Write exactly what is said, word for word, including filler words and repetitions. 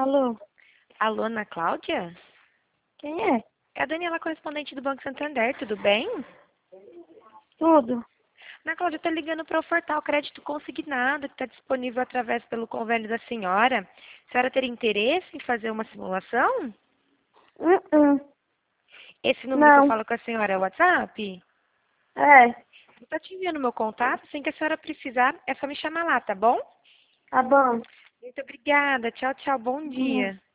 Alô, Alô, Ana Cláudia? quem é? É a Daniela, correspondente do Banco Santander, tudo bem? Tudo? Ana Cláudia, eu tô ligando para ofertar o crédito consignado que está disponível através pelo convênio da senhora. A senhora teria interesse em fazer uma simulação? Uh-uh. Esse número que eu Não. falo com a senhora é o WhatsApp? É, Eu tô te enviando meu contato, assim que a senhora precisar, é só me chamar lá, tá bom? tá bom. Muito obrigada, tchau, tchau, bom Hum. dia.